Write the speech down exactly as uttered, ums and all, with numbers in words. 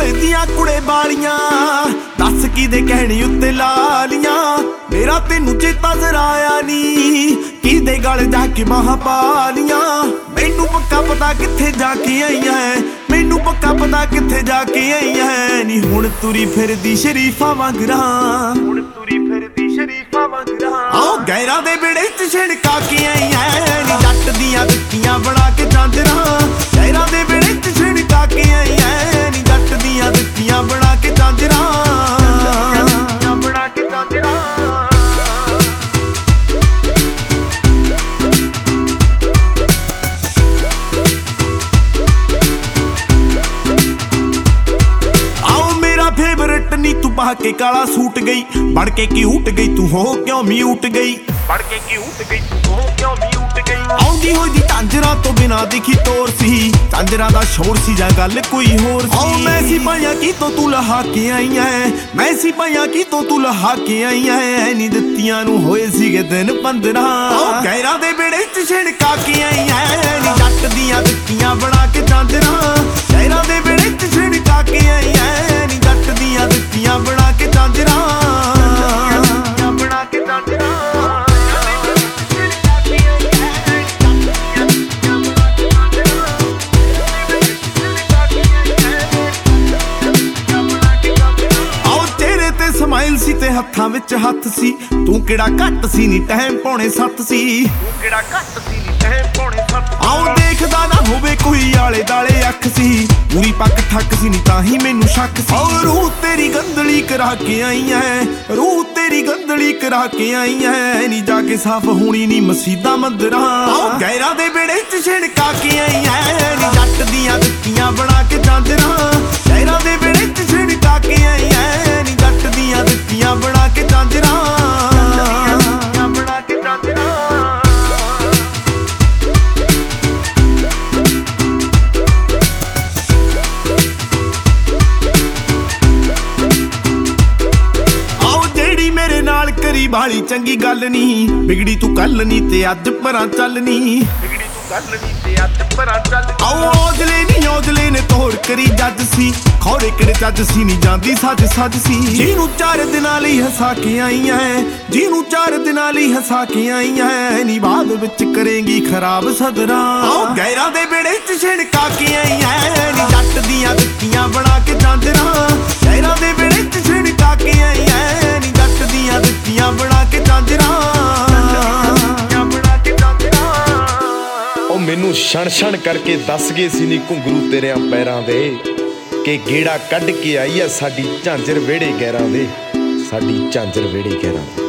ਲੋਹੇ ਦੀਆਂ ਕੁੜੇ ਬਾਲੀਆਂ दस की दे कहनी उत्ते लालियां मेरा तेनू चेता जरा आया नी की दे गल जाके महापालियां मैनू पक्का पता किथे जाके आईयां है मैनू पक्का पता किथे जाके आईयां है नी हुण तुरी फिरदी शरीफा वांगरा हुण तुरी फिरदी शरीफा वांगरा आओ गैरां दे बेड़े च छिड़का के आईयां नी जट दियां दित्तियां बना के झांजरा गैरां दे बेड़े च छिड़का के आईयां नी जट दियां दित्तियां बना के झांजरा पा के काला सूट गई बढ़ के क्यूट गई तू हो क्यों म्यूट गई बढ़ के क्यूट गई तू हो क्यों म्यूट गई आउंदी होई दी झांजरा तो बिना दिखी तोर सी झांजरा दा शोर सी जा गल कोई होर सी आओ मैं सी पाया की तो तू लहा के आई है मैं सी पाया की तो तू लहा के आई है नी दित्तियां नु होए सीगे दिन पंद्रह आओ गैरां दे बेड़े च छिड़का के आई है नी जट दियां दित्तियां बना के झांजरा गैरां दे बेड़े च छिड़का के आई है नी जट दियां दित्तियां बना के झांजरा बना के झांजरा स्माइल सी ते हत्थां विच हत्थ सी तू किहड़ा घट सी नी टाइम पौने सत्त सी तू किहड़ा घट सी नी टाइम पौने सत्त आओ देखदा ना होवे कोई आले दाले अख सी पूरी पक ठक सी नी ताही मैनू शक सी ओ रूह तेरी गंदली करा के आई है रूह तेरी गंदली करा के आई है नी जाके साफ होनी नी मसीदा मंदरा आओ गैरां दे बेड़े च छिड़का के आई है नी जट दियां दित्तियां बना के झांजरा गैरां दे बेड़े च छिड़का के आई है नी जट दियां दित्तियां बना के झांजरा बना के झांजरा करी बाली चंगी गल नी बिगड़ी तू कल नी ते अज परां चल नी बिगड़ी तू कल नी ते अज परां चल आओ औजले नी औजले ने तोड़ करी जज सी खौड़े किड़े जज सी नी जांदी सज सज सी जीनू चार दिनां लई हसा के आई है जीनू चार दिनां लई हसा के आई है नी बाद विच करेंगी खराब सदरा आओ गैरां दे बेड़े च छिड़का के आई है नी जट दियां दित्तियां बना के झांजरा गैरां दे बेड़े च छिड़का के आई है नी जट दियां दित्तियां बना के झांजरा बना के झांजरा ओ मैनू छण छण करके दस गए सी नी घुंगरू तेरियां पैरां दे कि गेड़ा कढ के आई आ साडी झांजर वेड़े गैरां दे साडी झांजर वेड़े गैरां।